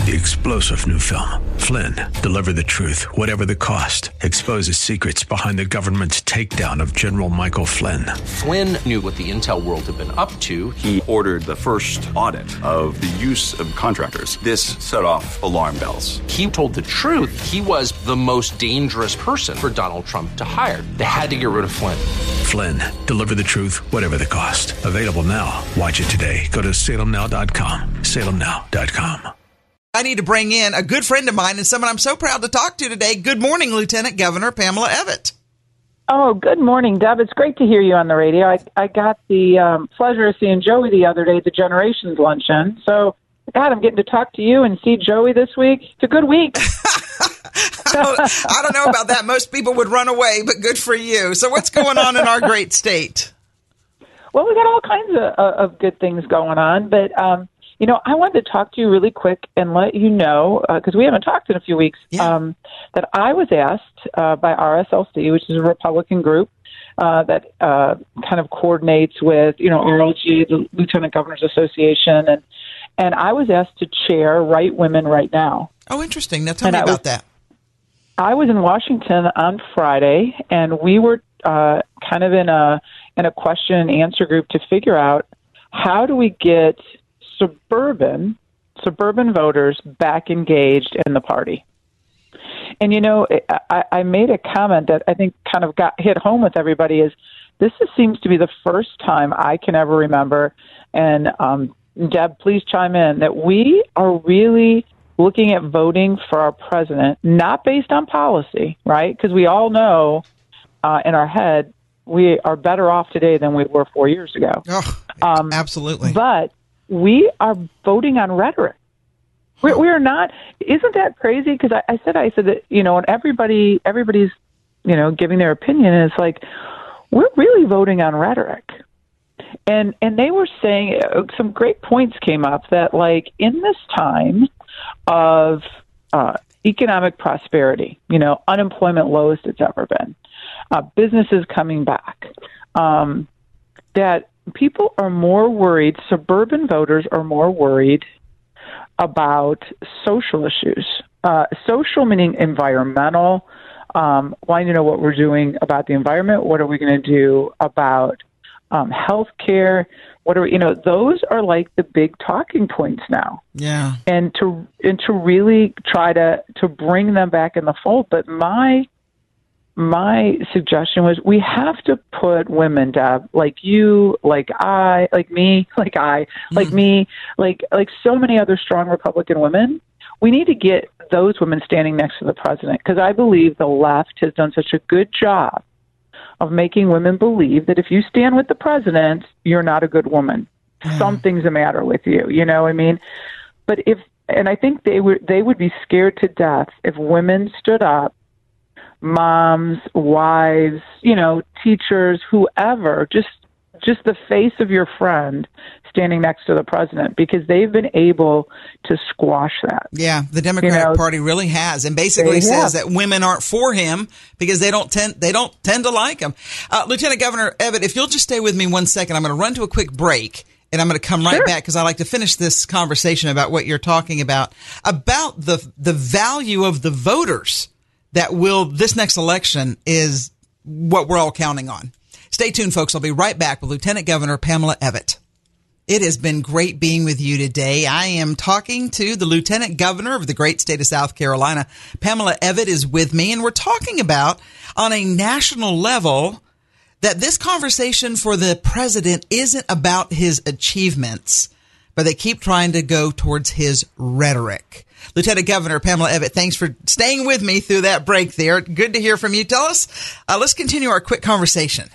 the explosive new film, Flynn, Deliver the Truth, Whatever the Cost, exposes secrets behind the government's takedown of General Michael Flynn. Flynn knew what the intel world had been up to. He ordered the first audit of the use of contractors. This set off alarm bells. He told the truth. He was the most dangerous person for Donald Trump to hire. They had to get rid of Flynn. Flynn, Deliver the Truth, Whatever the Cost. Available now. Watch it today. Go to salemnow.com. salemnow.com. I need to bring in a good friend of mine and someone I'm so proud to talk to today. Good morning, Lieutenant Governor Pamela Evette. Oh, good morning, Deb. It's great to hear you on the radio. I got the pleasure of seeing Joey the other day at the Generations Luncheon. So, God, I'm getting to talk to you and see Joey this week. It's a good week. I don't know about that. Most people would run away, but good for you. So what's going on in our great state? Well, we got all kinds of good things going on, but I wanted to talk to you really quick and let you know, because we haven't talked in a few weeks, that I was asked by RSLC, which is a Republican group that kind of coordinates with, RLG, the Lieutenant Governors Association, and I was asked to chair Right Women Right Now. Oh, interesting. Now tell me about that. I was in Washington on Friday, and we were kind of in a question and answer group to figure out how do we get suburban voters back engaged in the party. And, I made a comment that I think kind of hit home with everybody is seems to be the first time I can ever remember, and Deb, please chime in, that we are really looking at voting for our president, not based on policy, right? Because we all know in our head we are better off today than we were 4 years ago. Oh, absolutely. But we are voting on rhetoric. We are not. Isn't that crazy? Because I said that, and everybody's, giving their opinion, and it's like, we're really voting on rhetoric. And they were saying some great points came up that, like, in this time of economic prosperity, unemployment lowest it's ever been, businesses coming back, that people are more worried, suburban voters are more worried about social issues. Social meaning environmental, wanting to know what we're doing about the environment, what are we going to do about health care, those are like the big talking points now. Yeah. And to really try to bring them back in the fold. But my suggestion was we have to put women, Deb, like you, like I, like me, like I, like me, like so many other strong Republican women. We need to get those women standing next to the president, because I believe the left has done such a good job of making women believe that if you stand with the president, you're not a good woman. Something's the matter with you. You know what I mean? But I think they would be scared to death if women stood up, moms, wives, teachers, whoever, just the face of your friend standing next to the president, because they've been able to squash that. Yeah, the Democratic Party really has, and basically says that women aren't for him because they don't tend to like him. Lieutenant Governor Evette, if you'll just stay with me 1 second, I'm going to run to a quick break, and I'm going to come right back because I like to finish this conversation about what you're talking about the value of the voters that this next election is what we're all counting on. Stay tuned, folks. I'll be right back with Lieutenant Governor Pamela Evette. It has been great being with you today. I am talking to the Lieutenant Governor of the great state of South Carolina. Pamela Evette is with me, and we're talking about, on a national level, that this conversation for the president isn't about his achievements, but they keep trying to go towards his rhetoric. Lieutenant Governor Pamela Evette, thanks for staying with me through that break there. Good to hear from you. Tell us, let's continue our quick conversation.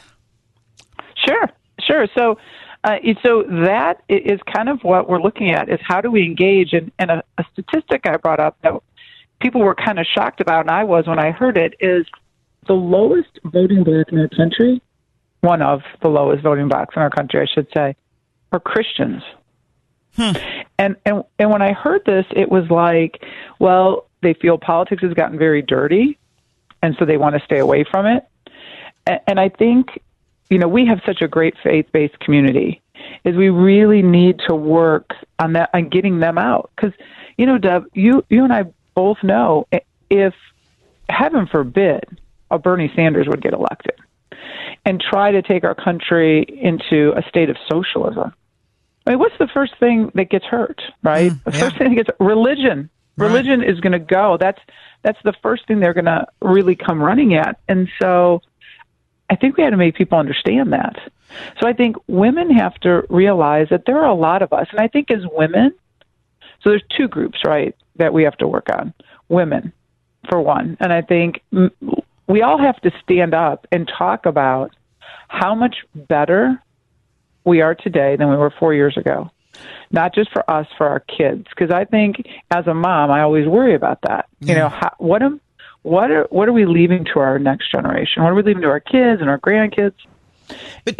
Sure. So that is kind of what we're looking at, is how do we engage? And a statistic I brought up that people were kind of shocked about, and I was when I heard it, is the lowest voting bloc in our country, one of the lowest voting blocs in our country, I should say, are Christians. And when I heard this, it was like, well, they feel politics has gotten very dirty, and so they want to stay away from it. And I think, we have such a great faith-based community, is we really need to work on that, on getting them out. Because, Deb, you and I both know if, heaven forbid, a Bernie Sanders would get elected and try to take our country into a state of socialism. I mean, what's the first thing that gets hurt, right? The first thing that gets religion. Religion is going to go. That's the first thing they're going to really come running at. And so I think we had to make people understand that. So I think women have to realize that there are a lot of us. And I think as women, so there's two groups, right, that we have to work on. Women, for one. And I think we all have to stand up and talk about how much better we are today than we were 4 years ago. Not just for us, for our kids. Because I think as a mom, I always worry about that. What are we leaving to our next generation? What are we leaving to our kids and our grandkids? But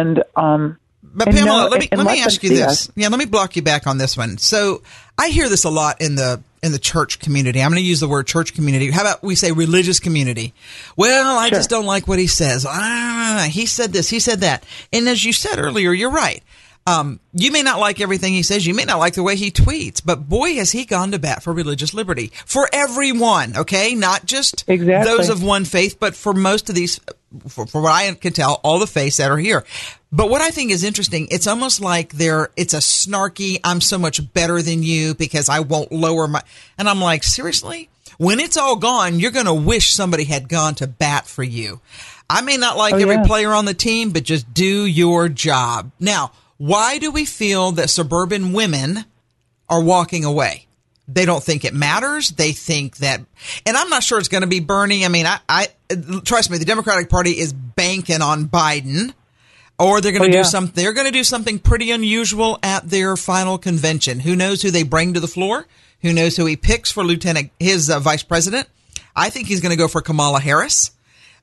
Pamela, let me ask you this. Yeah, let me block you back on this one. So I hear this a lot in the church community. I'm going to use the word church community. How about we say religious community? Well, I just don't like what he says. He said this, he said that. And as you said earlier, you're right. You may not like everything he says. You may not like the way he tweets, but boy, has he gone to bat for religious liberty for everyone. Okay. Not just those of one faith, but for most of these, for what I can tell, all the faiths that are here. But what I think is interesting, it's almost like it's a snarky, I'm so much better than you because I won't lower my, and I'm like, seriously? When it's all gone, you're going to wish somebody had gone to bat for you. I may not like every player on the team, but just do your job. Now, why do we feel that suburban women are walking away? They don't think it matters. They think that, and I'm not sure it's going to be Bernie. I mean, I trust me, the Democratic Party is banking on Biden, or they're going to do something. They're going to do something pretty unusual at their final convention. Who knows who they bring to the floor? Who knows who he picks for his vice president? I think he's going to go for Kamala Harris.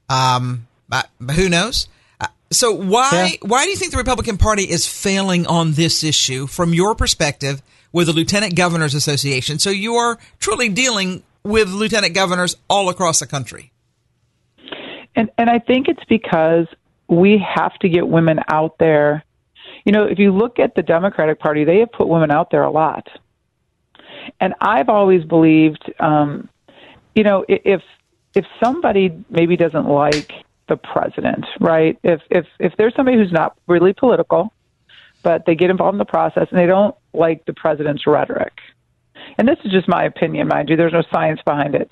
But who knows? So why do you think the Republican Party is failing on this issue from your perspective with the Lieutenant Governors Association? So you are truly dealing with lieutenant governors all across the country. And I think it's because we have to get women out there. If you look at the Democratic Party, they have put women out there a lot. And I've always believed, if somebody maybe doesn't like the president, right? If there's somebody who's not really political, but they get involved in the process and they don't like the president's rhetoric, and this is just my opinion, mind you, there's no science behind it.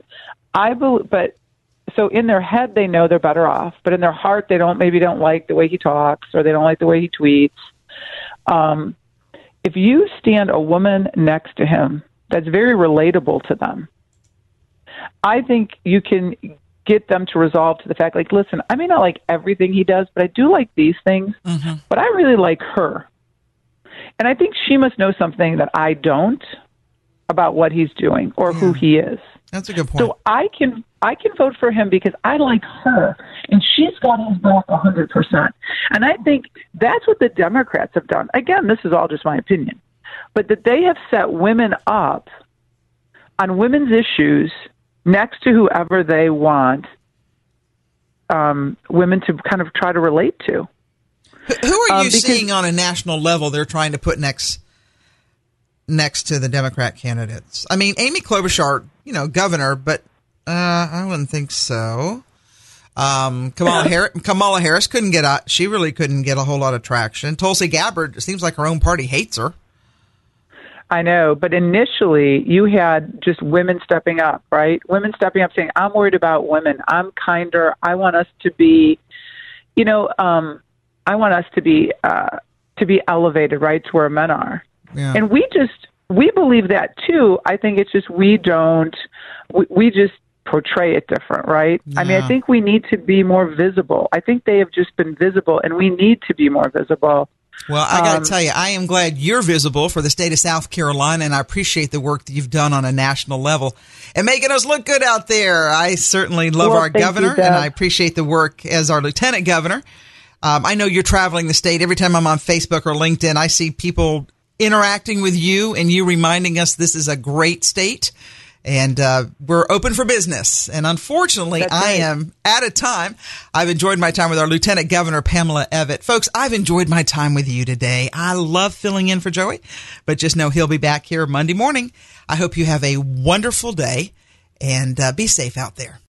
So in their head they know they're better off, but in their heart they maybe don't like the way he talks or they don't like the way he tweets. If you stand a woman next to him that's very relatable to them, I think you can get them to resolve to the fact, like, listen, I may not like everything he does, but I do like these things, but I really like her. And I think she must know something that I don't about what he's doing or who he is. That's a good point. So I can vote for him because I like her, and she's got his back 100%. And I think that's what the Democrats have done. Again, this is all just my opinion, but that they have set women up on women's issues next to whoever they want women to kind of try to relate to. Who are you seeing on a national level they're trying to put next to the Democrat candidates? I mean, Amy Klobuchar, governor, but I wouldn't think so. Kamala Harris she really couldn't get a whole lot of traction. Tulsi Gabbard, it seems like her own party hates her. I know, but initially you had just women stepping up, right? Women stepping up saying, I'm worried about women. I'm kinder. I want us to be, I want us to be elevated, right, to where men are. Yeah. And we believe that too. I think it's just we just portray it different, right? Yeah. I mean, I think we need to be more visible. I think they have just been visible, and we need to be more visible. Well, I got to tell you, I am glad you're visible for the state of South Carolina, and I appreciate the work that you've done on a national level and making us look good out there. I certainly love our governor, and I appreciate the work as our lieutenant governor. I know you're traveling the state. Every time I'm on Facebook or LinkedIn, I see people interacting with you and you reminding us this is a great state. And we're open for business. And unfortunately, I am out of time. I've enjoyed my time with our Lieutenant Governor, Pamela Evette. Folks, I've enjoyed my time with you today. I love filling in for Joey, but just know he'll be back here Monday morning. I hope you have a wonderful day and be safe out there.